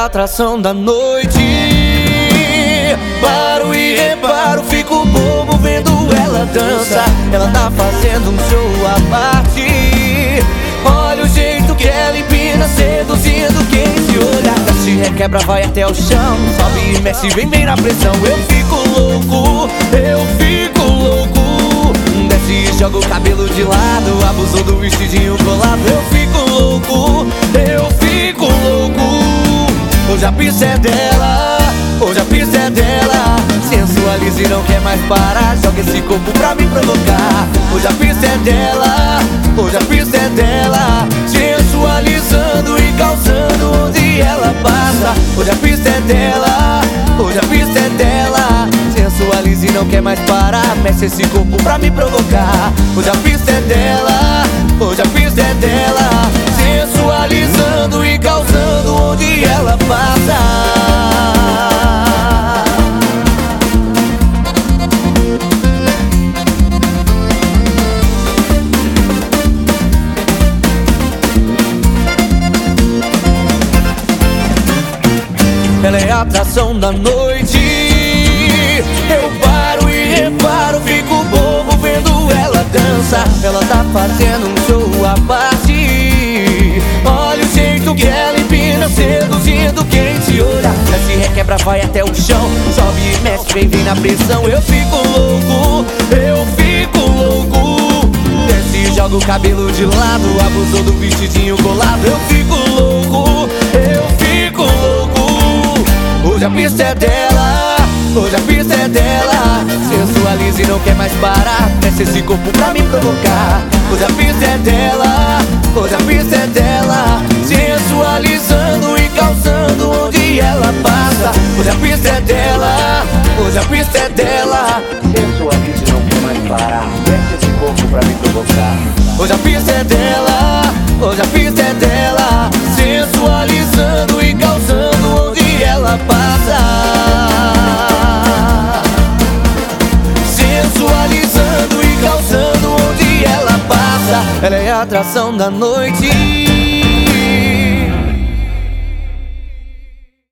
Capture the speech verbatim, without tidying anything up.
a atração da noite. Paro e reparo, fico bobo vendo ela dança. Ela tá fazendo um show à parte. Olha o jeito que ela empina, seduzindo quem se olha. Desce, requebra, vai até o chão, sobe e mexe, vem bem na pressão. Eu fico louco, eu fico louco. Desce e joga o cabelo de lado, abusou do vestidinho colado. Eu fico louco, eu fico louco. Hoje a pista é dela, hoje a pista é dela. Sensualiza e não quer mais parar, joga esse corpo pra me provocar. Hoje a pista é dela, hoje a pista é dela. Sensualizando e causando onde ela passa. Hoje a pista é dela, hoje a pista é dela. Sensualiza e não quer mais parar, mexe esse corpo pra me provocar. Hoje a pista é dela, hoje a pista é dela. Sensualizando e causando onde ela passa. Ela é a atração da noite. Eu paro e reparo, fico bobo vendo ela dança. Ela tá fazendo um show à parte. Olha o jeito que ela empina, seduzindo quem se olha. Desce, requebra, vai até o chão, sobe e mexe, vem, vem na pressão. Eu fico louco, eu fico louco. Desce e joga o cabelo de lado, abusou do vestidinho colado. Eu fico louco, eu fico louco. Hoje a pista é dela, hoje a pista é dela. Sensualiza e não quer mais parar, mexe esse corpo pra me provocar. Hoje a pista é dela, hoje a pista é dela. Sensualizando e causando onde ela passa. Hoje a pista é dela, hoje a pista é dela. Sensualiza e não quer mais parar, mexe esse corpo pra me provocar. Hoje a pista é dela, hoje a pista é dela. Sensualizando e causando onde ela passa. Sensualizando e causando onde ela passa. Ela é a atração da noite.